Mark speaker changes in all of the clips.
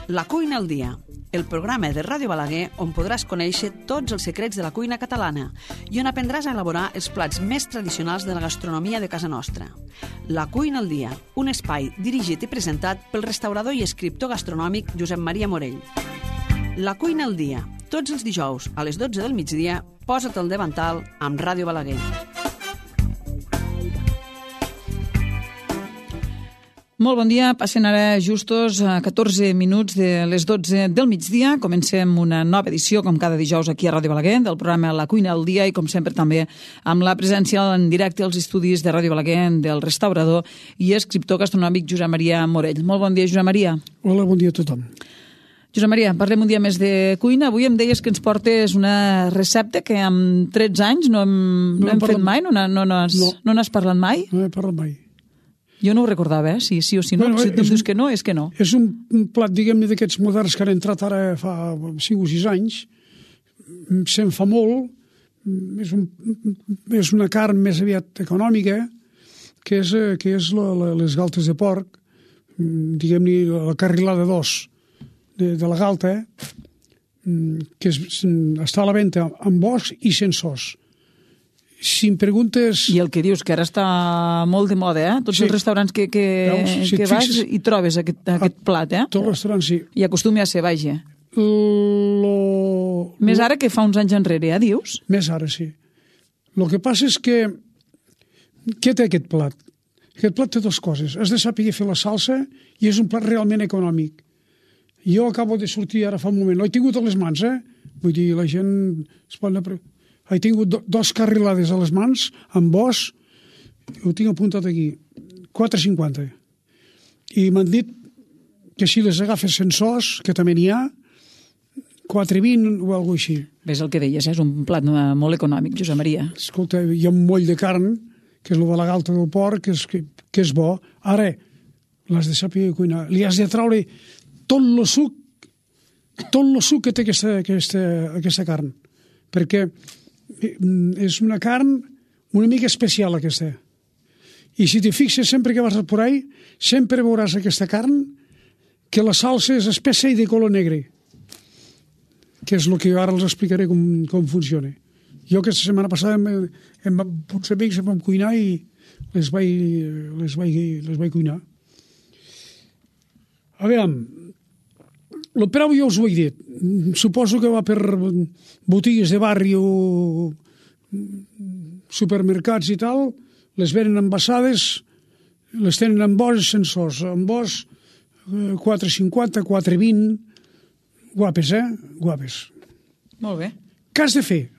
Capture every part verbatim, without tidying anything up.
Speaker 1: La cuina al dia, el programa de Ràdio Balaguer on podràs conèixer tots els secrets de la cuina catalana i on aprendràs a elaborar els plats més tradicionals de la gastronomia de casa nostra. La cuina al dia, un espai dirigit i presentat pel restaurador i escriptor gastronòmic Josep Maria Morell. La cuina al dia, tots els dijous a les dotze del migdia, posa't al davantal amb Ràdio Balaguer.
Speaker 2: Molt bon dia, passen ara justos a catorze minuts de les dotze del migdia. Comencem una nova edició, com cada dijous, aquí a Ràdio Balaguer, del programa La cuina al dia i, com sempre, també amb la presència en directe als estudis de Ràdio Balaguer del restaurador i escriptor gastronòmic Josep Maria Morell. Molt bon dia, Josep Maria.
Speaker 3: Hola, bon dia a tothom.
Speaker 2: Josep Maria, parlem un dia més de cuina. Avui em deies que ens portes una recepta que amb tretze anys no hem, no no hem parlat... fet mai, no n'has no, no no. no parlat mai?
Speaker 3: No he parlat mai.
Speaker 2: Jo no ho recordava, eh? Si sí o si no. Bueno, si tu em dius que no, és que no.
Speaker 3: És un, un plat, diguem-ne, d'aquests moderns que han entrat ara fa cinc o sis anys. Se'n fa molt. És, un, és una carn més aviat econòmica, que és, que és la, la, les galtes de porc, diguem-ne, la carrilada d'os de, de la galta, que és, està a la venda amb os i sense os. Si em preguntes...
Speaker 2: I el que dius, que ara està molt de moda, eh? Tots sí. Els restaurants que, que, si que vas fixes, hi trobes aquest, aquest plat, eh?
Speaker 3: Tots els restaurants, sí.
Speaker 2: I acostumi a ser, vaja.
Speaker 3: Lo...
Speaker 2: Més ara que fa uns anys enrere, eh, dius?
Speaker 3: Més ara, sí. El que passa és que... Què té aquest plat? Aquest plat té dues coses. Has de saber fer la salsa i és un plat realment econòmic. Jo acabo de sortir ara fa un moment. L'he tingut a les mans, eh? Vull dir, la gent es pot anar... He tingut do, dos carrilades a les mans, amb os, ho tinc apuntat aquí, quatre cinquanta. I m'han dit que si les agafes sense os, que també n'hi ha, quatre vint o alguna cosa així.
Speaker 2: Ves el que deies, és un plat molt econòmic, Josep Maria.
Speaker 3: Escolta, hi ha un moll de carn, que és el de la galta del porc, que és, que, que és bo. Ara, l'has de saber cuinar. Li has de traure tot el suc, tot el suc que té aquesta, aquesta, aquesta carn. Perquè és una carn una mica especial, aquesta. I si t'hi fixes, sempre que vas por ahí, sempre veuràs aquesta carn que la salsa és espessa i de color negre, que és el que ara els explicaré com, com funciona. Jo aquesta setmana passada amb, amb uns amics vam cuinar i les vaig, les vaig, les vaig cuinar. A veure, el preu ja us ho he dit. Suposo que va per botigues de barri o supermercats i tal, les venen envasades, les tenen amb os sense os. Amb os quatre cinquanta, quatre vint, guapes, eh? Guapes.
Speaker 2: Molt bé.
Speaker 3: Què has de fer?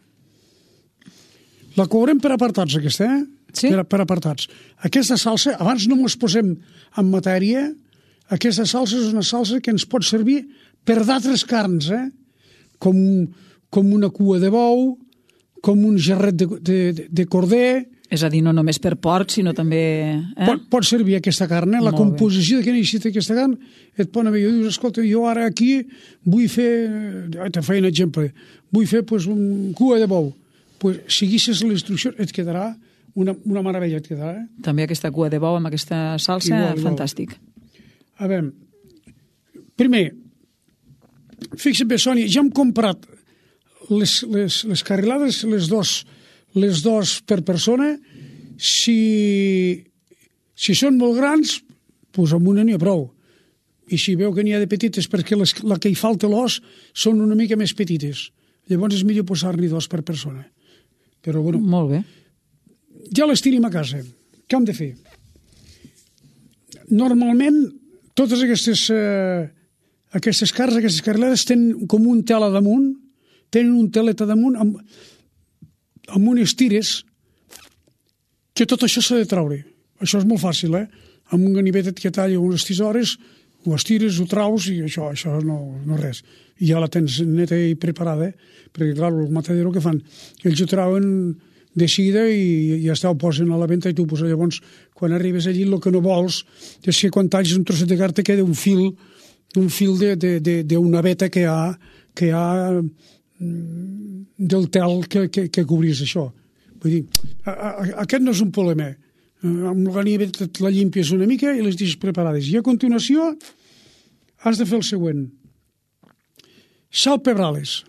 Speaker 3: La courem per apartats, aquesta, eh?
Speaker 2: Sí?
Speaker 3: Per, per apartats. Aquesta salsa, abans no ens posem en matèria, aquesta salsa és una salsa que ens pot servir per d'altres carns, eh? Com, com una cua de bou, com un gerret de, de, de corder.
Speaker 2: És a dir, no només per porc, sinó també... Eh?
Speaker 3: Pot, pot servir aquesta carn, eh? La
Speaker 2: Molt
Speaker 3: composició bé. Que necessita aquesta carn et pot anar bé. Jo dius, escolta, jo ara aquí vull fer... Te feia un exemple. Vull fer pues, un cua de bou. Pues, si seguissis la instrucció et quedarà una, una meravella. Et quedarà, eh?
Speaker 2: També aquesta cua de bou amb aquesta salsa, igual, fantàstic. Igual.
Speaker 3: A veure, primer, fixa't bé, Sònia, ja hem comprat les, les, les carrilades, les dos, les dos per persona. Si, si són molt grans, doncs amb una n'hi ha prou. I si veu que n'hi ha de petites, perquè les, la que hi falta l'os són una mica més petites. Llavors és millor posar-n'hi dos per persona. Però, bueno,
Speaker 2: molt bé.
Speaker 3: Ja les tenim a casa. Què hem de fer? Normalment, totes aquestes, eh, aquestes carns, aquestes carrilades, tenen com un tel a damunt, tenen un telet a damunt amb, amb unes tires que tot això s'ha de traure. Això és molt fàcil, eh? Amb un ganivet que talla unes tisores, ho estires, ho traus i això, això no, no res. I ja la tens neta i preparada, eh? Perquè, clar, el matadero que fan? Ells ho trauen de seguida i ja està, ho posen a la venda i tu poses. Llavors, quan arribes allí, el que no vols és que quan tallis un trosset de carn te queda un fil, un fil d'una veta que hi ha, que hi ha del tel que, que, que cobrís això. Vull dir, a, a, aquest no és un problema. Amb el ganivet la llimpies una mica i les deixes preparades. I a continuació has de fer el següent. Salpebrales.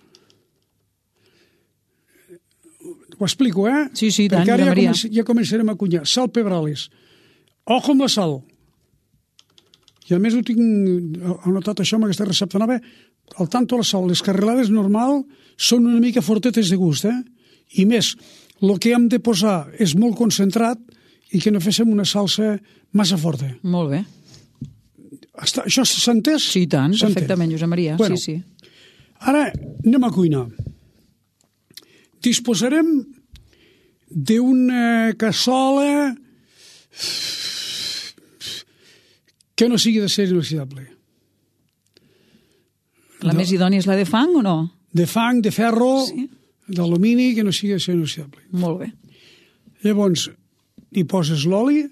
Speaker 3: Ho explico, eh?
Speaker 2: Sí, sí, tant,
Speaker 3: perquè ara ja,
Speaker 2: Maria.
Speaker 3: començ, ja començarem a cunyar. Salpebrales. Ojo amb la sal. I a més ho tinc anotat això amb aquesta recepta nova. Al tanto la sal. Les carrelades normal són una mica fortetes de gust, eh? I més, el que hem de posar és molt concentrat i que no féssim una salsa massa forta.
Speaker 2: Molt bé.
Speaker 3: Està, això s'ha entès?
Speaker 2: Sí, tant, perfectament, Josep Maria.
Speaker 3: Bueno,
Speaker 2: sí, sí.
Speaker 3: Ara anem a cuinar. Disposarem d'una cassola que no sigui d'acer inoxidable.
Speaker 2: La
Speaker 3: no.
Speaker 2: més idònia és la de fang o no?
Speaker 3: De fang, de ferro,
Speaker 2: Sí.
Speaker 3: d'alumini, que no sigui d'acer inoxidable.
Speaker 2: Molt bé.
Speaker 3: Llavors, hi poses l'oli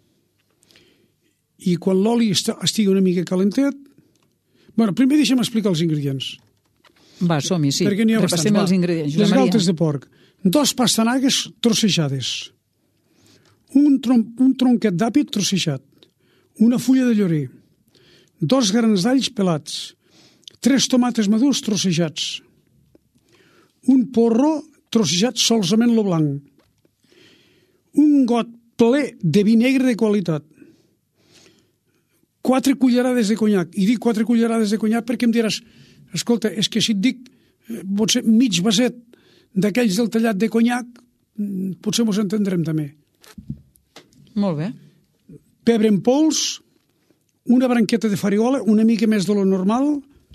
Speaker 3: i quan l'oli estigui una mica calentet... Bueno, primer deixa'm explicar els ingredients.
Speaker 2: Va, som-hi, sí.
Speaker 3: Perquè n'hi ha
Speaker 2: Repassem
Speaker 3: bastants.
Speaker 2: els ingredients, Josep
Speaker 3: Les
Speaker 2: Maria.
Speaker 3: galtes de porc, dos pastanagues trossejades, un, tron un tronquet d'àpid trossejat, una fulla de llorer, dos grans d'alls pelats, tres tomates madurs trossejats, un porro trossejat solament lo blanc, un got ple de vi negre de qualitat, quatre cullerades de conyac. I dic quatre cullerades de conyac perquè em diràs, escolta, és que si et dic eh, potser mig vaset d'aquells del tallat de conyac, potser mos entendrem també.
Speaker 2: Molt bé.
Speaker 3: Pebre en pols, una branqueta de farigola, una mica més de lo normal,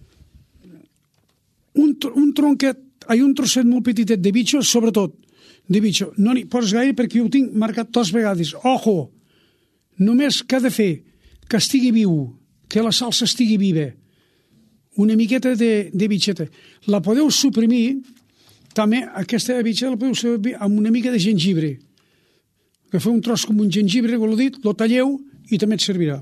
Speaker 3: un, un tronquet, ai, un trosset molt petitet de bitxo, sobretot de bitxo. No n'hi poses gaire perquè jo ho tinc marcat dos vegades. Ojo! Només que ha de fer que estigui viu, que la salsa estigui viva, una miqueta de, de bitxeta. La podeu suprimir, també aquesta bitxeta la podeu suprimir amb una mica de gengibre. Que feu un tros com un gengibre, com l'ho dit, lo talleu i també et servirà.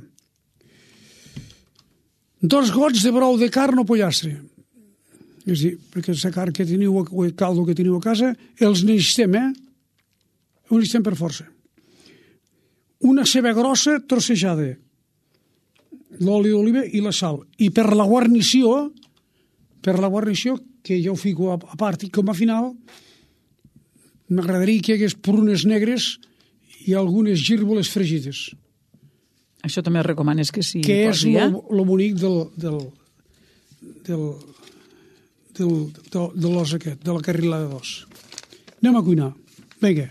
Speaker 3: Dos gots de brou de carn o pollastre. És a dir, perquè la carn que teniu, o el caldo que teniu a casa, els necessitem, eh? Ho necessitem per força. Una ceba grossa trossejada, l'oli d'oliva i la sal. I per la guarnició, per la guarnició, que jo ho fico a, a part, i com a final, m'agradaria que hi hagués prunes negres i algunes gírgoles fregides.
Speaker 2: Això també recomanes que s'hi
Speaker 3: Que és
Speaker 2: posi, eh?
Speaker 3: lo bonic del, del, del, del, del, de l'os aquest, de la carrilada d'os. Anem a cuinar. Vinga.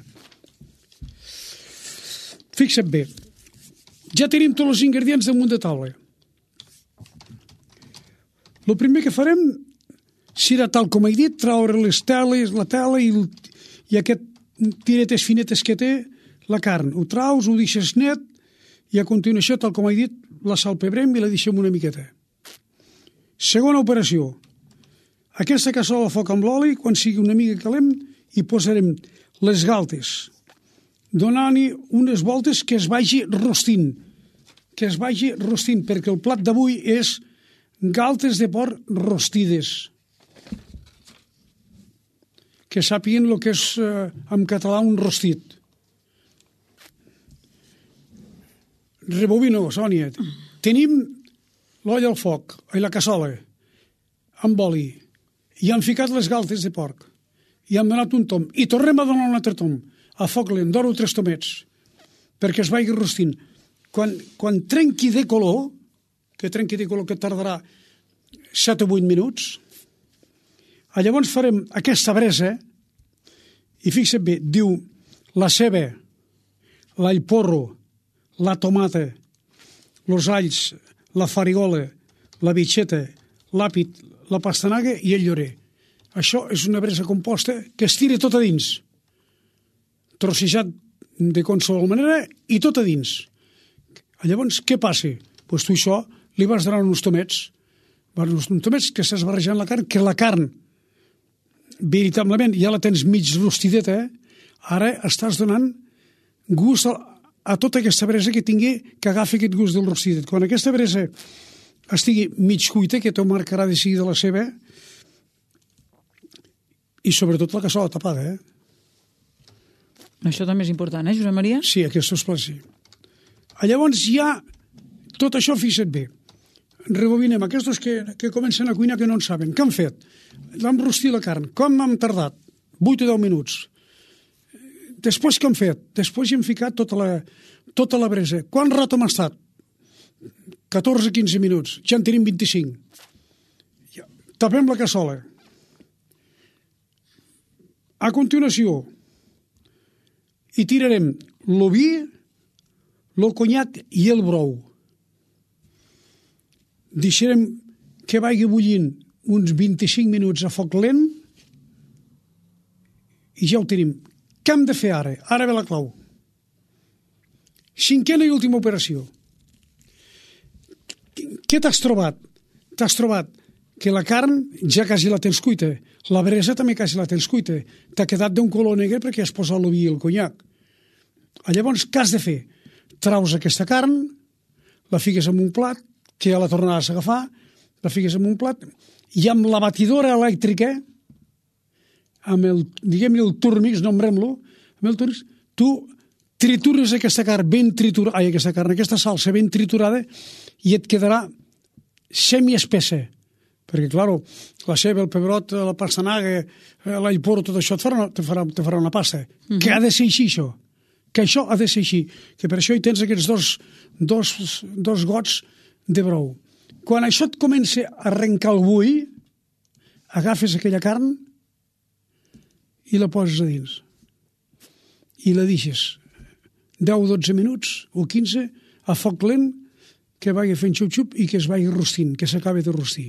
Speaker 3: Fixa't bé. Ja tenim tots els ingredients damunt de taula. El primer que farem serà, tal com he dit, traure les teles, la tela i, i aquest tiretes finetes que té la carn. Ho traus, ho deixes net i a continuació, tal com he dit, la salpebrem i la deixem una miqueta. Segona operació. Aquesta cassola a foc amb l'oli, quan sigui una mica calent, hi posarem les galtes, donant-hi unes voltes que es vagi rostint, que es vagi rostint, perquè el plat d'avui és galtes de porc rostides, que sàpiguen el que és eh, en català un rostit. Rebobino, Sònia. Tenim l'olla al foc, i la cassola, amb oli, i hem ficat les galtes de porc, i hem donat un tom, i tornem a donar un altre tom, a foc lent, dono tres tomets, perquè es vagi rostint. Quan, quan trenqui de color, que trenqui de color que tardarà set o vuit minuts, llavors farem aquesta bresa, i fixa't bé, diu la ceba, l'all porro, la tomata, els alls, la farigola, la bitxeta, l'àpid, la pastanaga i el llorer. Això és una bresa composta que es tira tot a dins, trossejat de qualsevol manera i tot a dins. Llavors, què passa? Pues tu això li vas donar uns tomets, uns tomets que estàs barrejant la carn, que la carn, veritablement, ja la tens mig rostideta, eh? Ara estàs donant gust a, a tota aquesta bresa que tingui, que agafi aquest gust del rostidet. Quan aquesta bresa estigui mig cuita, que t'ho marcarà de seguida la seva, i sobretot la cassola tapada, eh?
Speaker 2: Això també és important, eh, Josep Maria?
Speaker 3: Sí, aquests plats sí. Llavors ja, tot això, fixa't bé, rebobinem, aquests que, que comencen a cuinar que no en saben. Què han fet? Vam rostir la carn. Com hem tardat? vuit o deu minuts. Després què hem fet? Després hi hem ficat tota la, tota la bresa. Quant rato hem estat? catorze a quinze minuts. Ja en tenim vint-i-cinc. Tapem la cassola. A continuació, hi tirarem el vi, el conyac i el brou. Deixarem que vagi bullint uns vint-i-cinc minuts a foc lent i ja ho tenim. Què hem de fer ara? Ara ve la clau. Cinquena i última operació. Què t'has trobat? T'has trobat que la carn ja quasi la tens cuita. La bresa també quasi la tens cuita. T'ha quedat d'un color negre perquè has posat el vi i el conyac. Llavors, què has de fer? Traus aquesta carn, la fiques en un plat, que ja la tornaràs a agafar, la fiques en un plat, i amb la batidora elèctrica, amb el, diguem-ne, el Turmix, nombrem-lo, amb el Turmix, tu tritures aquesta carn ben triturada, ai, aquesta carn, aquesta salsa ben triturada, i et quedarà semiespessa. Perquè, clar, la ceba, el pebrot, la pastanaga, l'all porro, tot això et farà, te farà, te farà una pasta. Mm-hmm. Que ha de ser així, això. Que això ha de ser així. Que per això hi tens aquests dos, dos, dos gots de brou. Quan això et comença a arrencar el bull, agafes aquella carn i la poses a dins. I la deixes deu o dotze minuts o quinze a foc lent, que vagi fent xup-xup i que es vagi rostint, que s'acabi de rostir.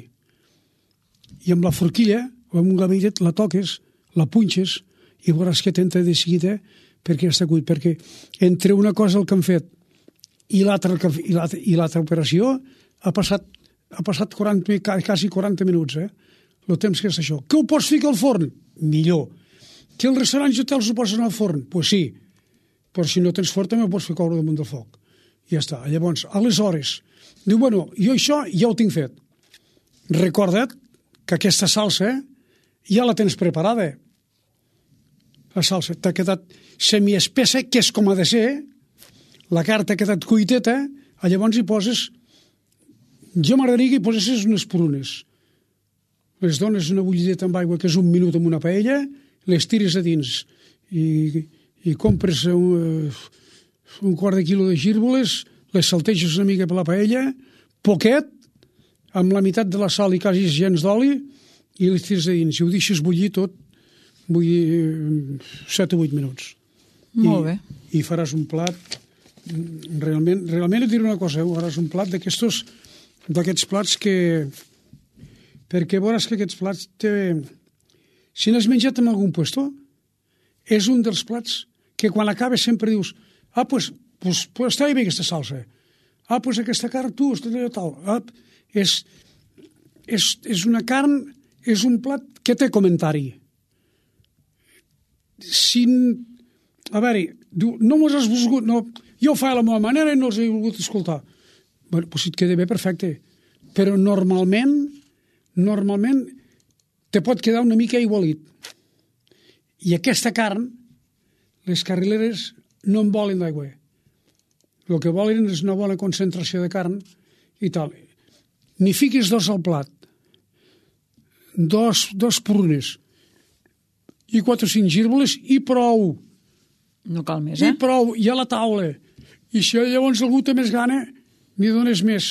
Speaker 3: I amb la forquilla o amb un gavellet la toques, la punxes i veuràs que t'entra de seguida perquè està cuit. Perquè entre una cosa el que han fet i l'altra i l'altra operació ha passat, ha passat quaranta, quasi quaranta minuts, eh? El temps que és això. Que ho pots ficar al forn? Millor. Que els restaurants i hotels ho posen al forn? Doncs pues sí. Però si no tens forn també ho pots fer coure damunt del foc. I ja està. Llavors, aleshores, diu, bueno, jo això ja ho tinc fet. Recorda't que aquesta salsa ja la tens preparada. La salsa t'ha quedat semiespessa, que és com ha de ser, la carn t'ha quedat cuiteta, llavors hi poses, jo m'agradaria que hi posessis unes prunes. Les dones una bullideta amb aigua, que és un minut amb una paella, les tires a dins i, i compres un, un quart de quilo de gírgoles, les salteges una mica per la paella, poquet, amb la meitat de la sal i quasi gens d'oli, i les tires a dins. I ho deixes bullir tot, bullir set o vuit minuts.
Speaker 2: Molt bé.
Speaker 3: I, i faràs un plat, realment, realment et diré una cosa, eh? Faràs un plat d'aquestos, d'aquests plats que... Perquè veuràs que aquests plats té... Si n'has menjat en algun puesto, és un dels plats que quan acabes sempre dius, ah, pues, pues, pues està bé aquesta salsa. Ah, pues aquesta carn, tu, està tal. Ah, és, és, és una carn, és un plat que té comentari. Si, a veure, diu, no mos has volgut, no, jo ho faig a la meva manera i no els he volgut escoltar. Bé, doncs si et queda bé, perfecte. Però normalment, normalment te pot quedar una mica igualit. I aquesta carn, les carrileres no en volen d'aigua. El que volen és una bona concentració de carn i tal. N'hi fiquis dos al plat, dos, dos prunes i quatre o cinc gírgoles i prou.
Speaker 2: No cal més, eh?
Speaker 3: I prou, i a la taula. I si llavors algú té més gana, n'hi dones més.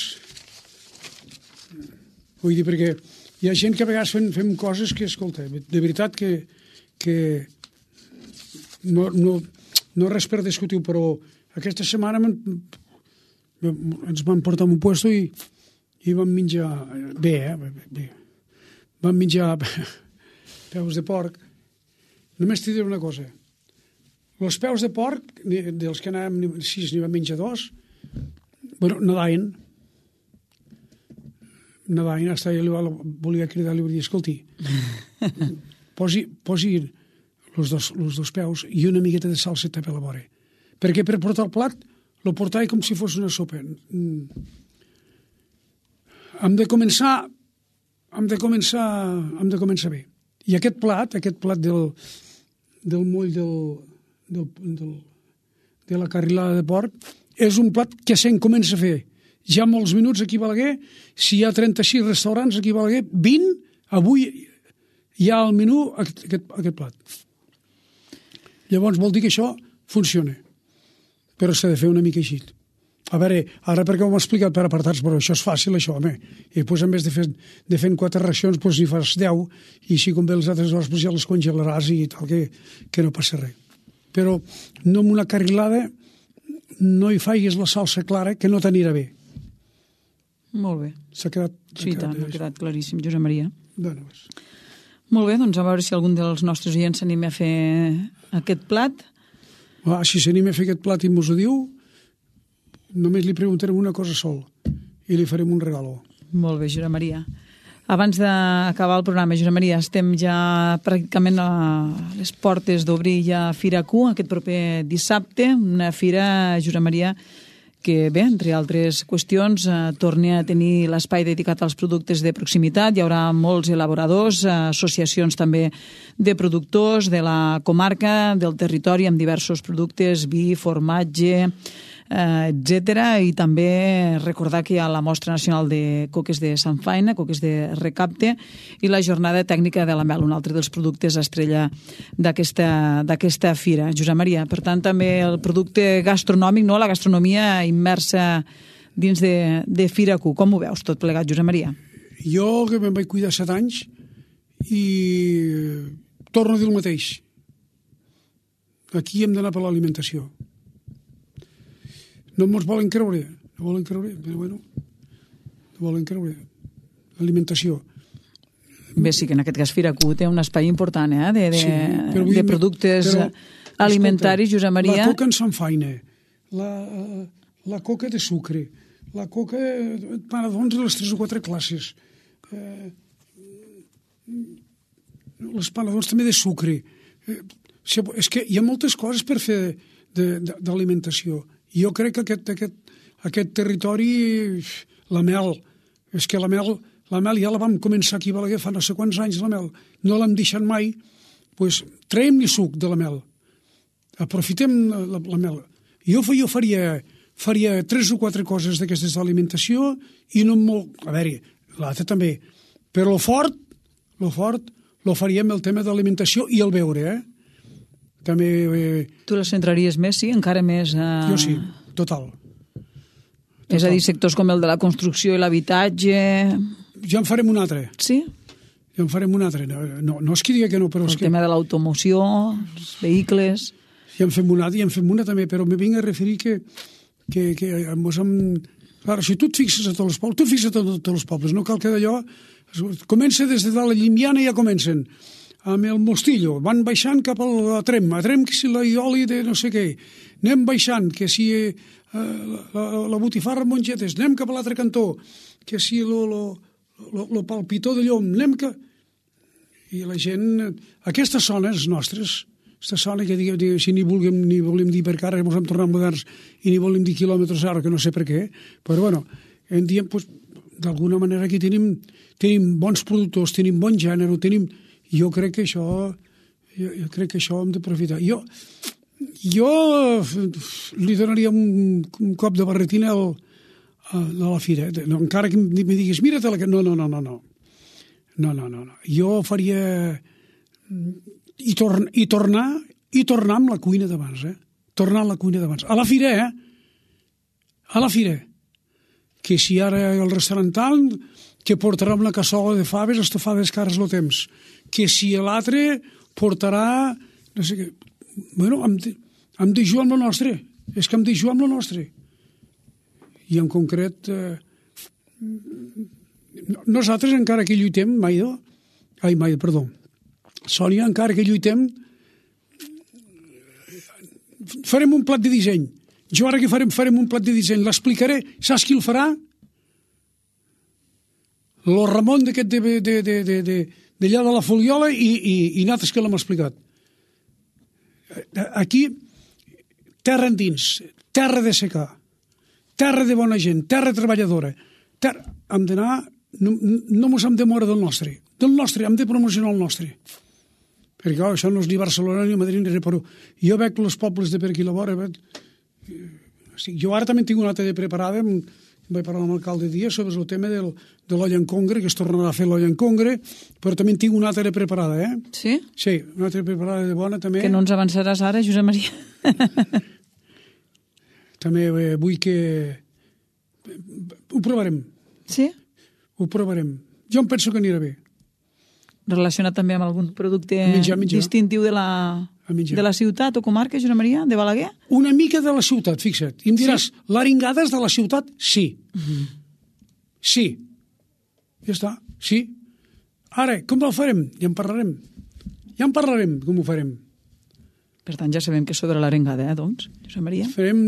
Speaker 3: Vull dir, perquè hi ha gent que a vegades fem, fem coses que, escolta, de veritat que, que no, no, no res per discutir, però aquesta setmana ens van portar a un puesto i, i vam menjar bé, eh? Bé. Vam menjar peus de porc. Només t'hi diré una cosa. Els peus de porc, dels que anàvem sis, n'hi vam menjar dos, bueno, nadaven. Nadaven, hasta jo li volia cridar, li volia dir, escolti, posi, posi els dos, els dos peus i una miqueta de salseta per la vora. Perquè per portar el plat, lo portava com si fos una sopa. Hem de començar, hem de començar, hem de començar bé. I aquest plat, aquest plat del, del moll del, del, del, de la carrilada de porc, és un plat que se'n comença a fer. hi ha molts minuts aquí a Balaguer, si hi ha trenta-sis restaurants aquí a Balaguer, vint, avui hi ha al menú aquest, aquest, aquest plat. Llavors vol dir que això funciona, però s'ha de fer una mica així. A veure, ara perquè ho hem explicat per apartats, però això és fàcil, això, home. I després, en vez de fer, de fer quatre racions, doncs hi fas deu, i si com ve les altres hores, doncs ja les congelaràs i tal, que, que no passa res. Però no amb una carrilada no hi faigues la salsa clara, que no t'anirà bé.
Speaker 2: Molt bé.
Speaker 3: S'ha quedat...
Speaker 2: Sí, tant, ha quedat claríssim, Josep Maria.
Speaker 3: Bueno, pues.
Speaker 2: Molt bé, doncs a veure si algun dels nostres oients s'anima a fer aquest plat.
Speaker 3: Ah, si s'anima a fer aquest plat i mos ho diu, només li preguntarem una cosa sol i li farem un regalo.
Speaker 2: Molt bé, Josep Maria. Abans d'acabar el programa, Josep Maria, estem ja pràcticament a les portes d'obrir ja Fira Q aquest proper dissabte, una fira, Josep Maria, que bé, entre altres qüestions, eh, torna a tenir l'espai dedicat als productes de proximitat. Hi haurà molts elaboradors, eh, associacions també de productors de la comarca, del territori, amb diversos productes, vi, formatge, eh, etcètera. I també recordar que hi ha la Mostra Nacional de Coques de Sant Faina, Coques de Recapte, i la Jornada Tècnica de la Mel, un altre dels productes estrella d'aquesta d'aquesta fira. Josep Maria, per tant, també el producte gastronòmic, no? La gastronomia immersa dins de, de Fira Q. Com ho veus tot plegat, Josep Maria?
Speaker 3: Jo, que me'n vaig cuidar set anys, i torno a dir el mateix. Aquí hem d'anar per l'alimentació. No ens volen creure, no volen creure, però bueno, no volen creure. Alimentació.
Speaker 2: Bé, sí que en aquest cas Fira Q té un espai important, eh, de, de,
Speaker 3: sí, però
Speaker 2: de productes però, alimentaris, escolta, Josep Maria.
Speaker 3: La coca en Sant Faina, la, la coca de sucre, la coca, panadons de les tres o quatre classes, eh, les panadons també de sucre. Eh, és que hi ha moltes coses per fer d'alimentació. Jo crec que aquest, aquest, aquest territori, la mel, és que la mel, la mel ja la vam començar aquí a Balaguer fa no sé quants anys, la mel, no l'hem deixat mai, doncs traiem-li suc de la mel, aprofitem la, la mel. Jo, jo faria, faria tres o quatre coses d'aquestes d'alimentació i no molt... A veure, l'altre també, però el fort, el fort, lo faríem el tema d'alimentació i el beure, eh? També... Eh...
Speaker 2: Tu la centraries més, sí? Encara més... Eh...
Speaker 3: Jo sí, total. total.
Speaker 2: És a dir, sectors com el de la construcció i l'habitatge...
Speaker 3: Ja en farem un altre.
Speaker 2: Sí?
Speaker 3: Ja en farem un altre. No, no, no és que digui que no, però...
Speaker 2: El
Speaker 3: és que...
Speaker 2: tema de l'automoció, els vehicles...
Speaker 3: Ja en fem una altra, ja en fem una també, però me vinc a referir que... que, que mos hem... Clar, si tu et fixes a tots els pobles, tu fixa't a tots els pobles, no cal que d'allò... Comença des de dalt la Llimiana i ja comencen... amb el Mostillo, van baixant cap a Trem, a Trem que si la ioli de no sé què, anem baixant, que si eh, la, la botifarra amb mongetes, anem cap a l'altre cantó, que si lo, lo, lo, lo palpitó de llom, anem que... I la gent... Aquestes zones nostres, aquesta zona que diguem, si ni volguem, ni volem dir per cara, que ens hem tornat moderns i ni volem dir quilòmetres ara, que no sé per què, però bueno, en diem, pues, d'alguna manera aquí tenim, tenim bons productors, tenim bon gènere, tenim... Jo crec que això, jo, jo crec que això hem d'aprofitar. Jo, jo li donaria un, un cop de barretina al, a, a la fira. No, encara que em diguis, mira-te-la... No, no, no, no, no. No, no, no, no. Jo faria... I, torn, i, tornar, I tornar amb la cuina d'abans, eh? Tornar a la cuina d'abans. A la fira, eh? A la fira. Que si ara el restaurant tal... que portarà una cassola de faves estofades cares lo temps, que si l'altre portarà, no sé què, bueno, hem de, hem de jugar amb el nostre, és que hem de jugar amb el nostre. I en concret, eh, nosaltres encara que lluitem, Maido, ai, Maido, perdó, Sònia, encara que lluitem, farem un plat de disseny. Jo ara que farem, farem un plat de disseny, l'explicaré, saps qui el farà? Lo Ramon d'aquest de, de, de, de, de, d'allà de la Foliola i, i, i nosaltres que l'hem explicat. Aquí, terra endins, terra de secar, terra de bona gent, terra treballadora. Terra... Hem d'anar, no, no mos hem de moure del nostre, del nostre, hem de promocionar el nostre. Perquè clar, això no és ni Barcelona ni Madrid ni res, però jo veig els pobles de per aquí a la vora, veig... jo ara també tinc una altra de preparada, vaig parlar amb l'alcalde dia sobre el tema del, de l'olla en congre, que es tornarà a fer l'olla en congre, però també en tinc una altra preparada, eh?
Speaker 2: Sí?
Speaker 3: Sí, una altra preparada de bona, també.
Speaker 2: Que no ens avançaràs ara, Josep Maria?
Speaker 3: També eh, vull que... Ho provarem.
Speaker 2: Sí?
Speaker 3: Ho provarem. Jo em penso que anirà bé.
Speaker 2: Relacionat també amb algun producte
Speaker 3: menjar, menjar.
Speaker 2: distintiu de la, de la ciutat o comarca, Josep Maria, de Balaguer?
Speaker 3: Una mica de la ciutat, fixa't. I em diràs, sí? L'aringades de la ciutat? Sí. Mm-hmm. Sí. Ja està, sí. Ara, com el farem? Ja en parlarem. Ja en parlarem, com ho farem.
Speaker 2: Per tant, ja sabem que sobre l'arengada, eh, doncs, Josep Maria?
Speaker 3: Farem...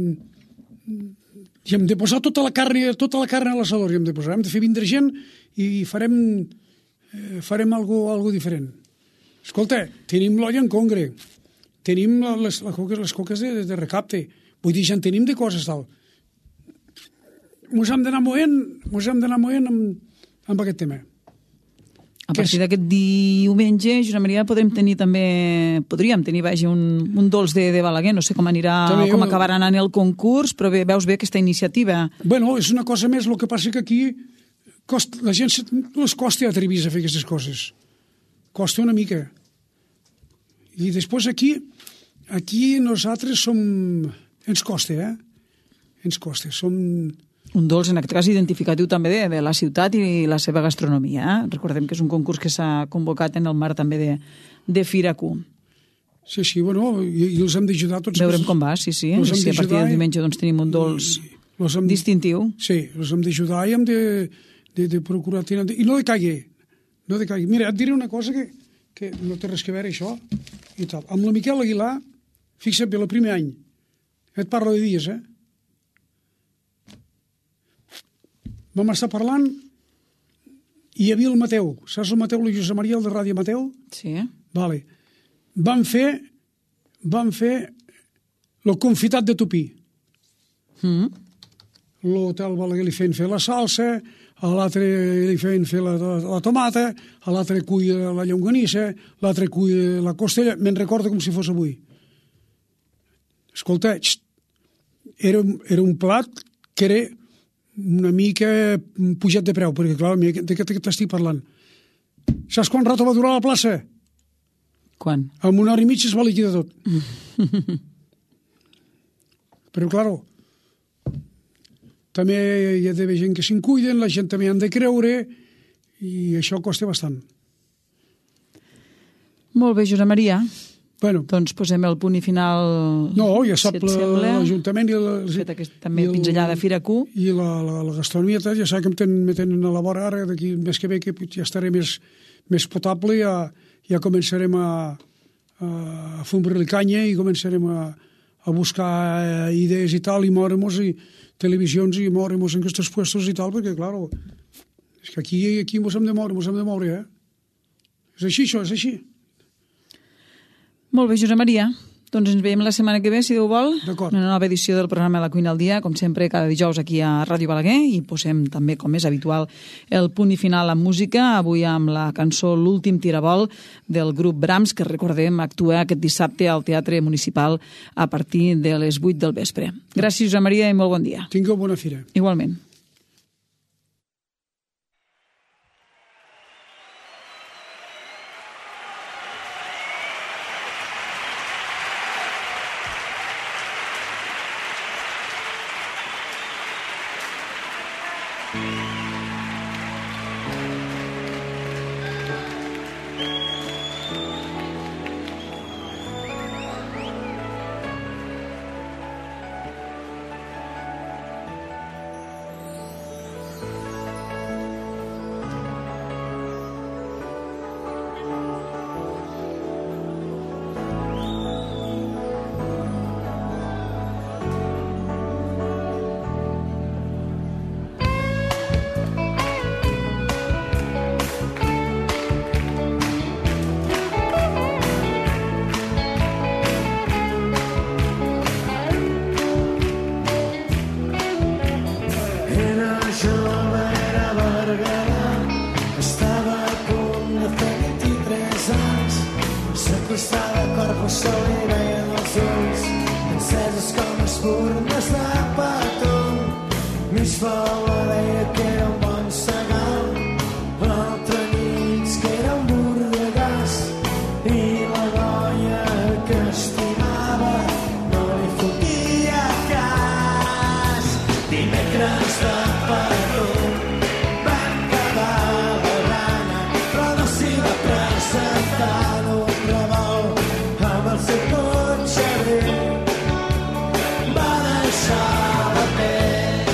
Speaker 3: I hem de posar tota la carn, tota la carn a l'assador, i hem de posar. Hem de fer vindre gent i farem... farem algo, algo diferent. Escolta, tenim l'olla en congre, tenim les, les coques, les coques de, de recapte, vull dir, ja en tenim de coses, tal. Mos hem d'anar moent, mos hem d'anar moent amb, amb aquest tema.
Speaker 2: A partir d'aquest diumenge, Josep Maria, podrem tenir també, podríem tenir, vaja, un, un dolç de, de Balaguer, no sé com anirà, també, com acabarà anant el concurs, però bé, veus bé aquesta iniciativa.
Speaker 3: Bueno, és una cosa més, el que passa que aquí costa, la gent no es costa atrevir a fer aquestes coses. Costa una mica. I després aquí, aquí nosaltres som... Ens costa, eh? Ens costa. Som...
Speaker 2: Un dolç, en aquest cas, identificatiu també de, de la ciutat i la seva gastronomia. Eh? Recordem que és un concurs que s'ha convocat en el marc també de, de Firacu.
Speaker 3: Sí, sí, bueno, i, i els hem d'ajudar tots.
Speaker 2: Veurem com va, sí, sí. Si a partir del diumenge doncs, tenim un dolç hem, distintiu.
Speaker 3: Sí, els hem d'ajudar i hem de... De, de procurar tenir... I no de caigui. No de caigui. Mira, et diré una cosa que, que no té res que veure, això, i tal. Amb la Miquel Aguilar, fixa't bé, el primer any, et parlo de dies, eh? Vam estar parlant i hi havia el Mateu. Saps el Mateu, la Josep Maria, el de Ràdio Mateu?
Speaker 2: Sí.
Speaker 3: Vale. Van fer, van fer el confitat de Tupí.
Speaker 2: Mm.
Speaker 3: L'hotel Balaguer li feien fer la salsa, a l'altre li feien fer la, la, la tomata, a l'altre cull la llonganissa, l'altre cull la costella. Me'n recordo com si fos avui. Escolta, xt, era, era un plat que era una mica pujat de preu, perquè, clar, de què t'estic parlant? Saps quant rato va durar la plaça?
Speaker 2: Quan?
Speaker 3: En una hora i mitja es va liquidar tot. Però, clar, també hi ha d'haver gent que se'n cuiden, la gent també han de creure, i això costa bastant.
Speaker 2: Molt bé, Josep Maria.
Speaker 3: Bueno.
Speaker 2: Doncs posem el punt i final,
Speaker 3: no, ja sap, si l'Ajuntament i la,
Speaker 2: fet aquesta, també el, pinzellada Firacu.
Speaker 3: I la, la, la gastronomia, ja sap que em tenen, me tenen a la vora ara, d'aquí més que bé que ja estaré més, més potable, ja, ja començarem a, a fondre-li canya i començarem a, a buscar idees i tal, i moure-nos i televisions i moure-nos en aquests puestos i tal, perquè, clar, és que aquí, aquí ens hem de moure, ens hem de moure, eh? És així, això, és així.
Speaker 2: Molt bé, Josep Maria. Doncs ens veiem la setmana que ve, si Déu vol.
Speaker 3: D'acord.
Speaker 2: Una nova edició del programa La Cuina al Dia, com sempre, cada dijous aquí a Ràdio Balaguer, i posem també, com és habitual, el punt i final amb música, avui amb la cançó L'últim tirabol del grup Brahms, que recordem actua aquest dissabte al Teatre Municipal a partir de les vuit del vespre. Gràcies, Josep Maria, i molt bon dia.
Speaker 3: Tingueu bona fira.
Speaker 2: Igualment.
Speaker 4: Bisbal deia que era un bon segal, l'altre nits que era un bordegàs, i la noia que estimava no li fotia cas. Dimecres de Padró vam quedar a la grana, però no s'hi va presentar un revolt amb el seu cotxe vell. Va deixar la pell.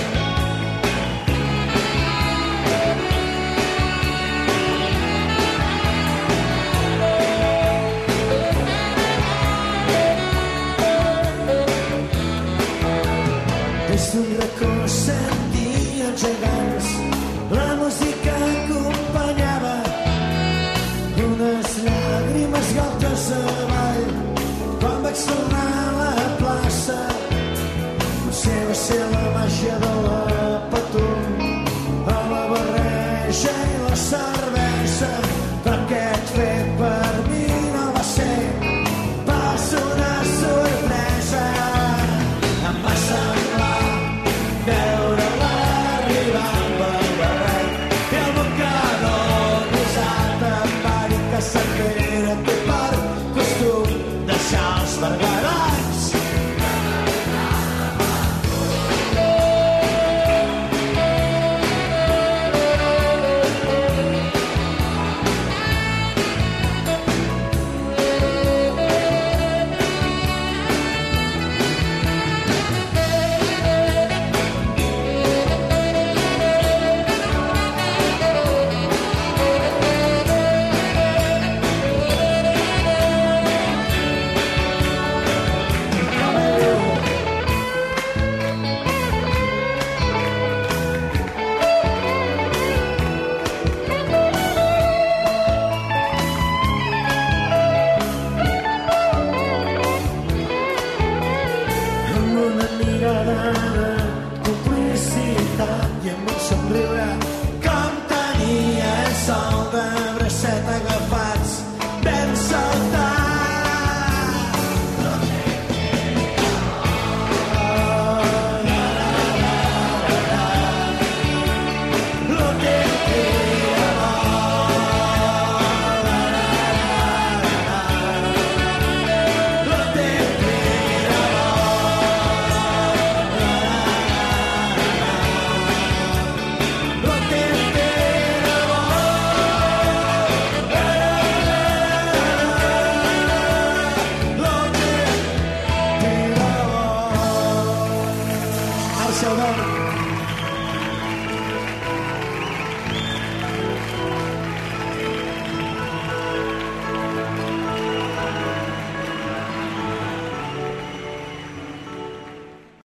Speaker 4: Des d'un racó sentia els gegants, la música acompanyava unes llàgrimes galtes avall. Quan vaig tornar a la plaça, potser va ser la màgia de la Patum, a la barreja i la cervesa.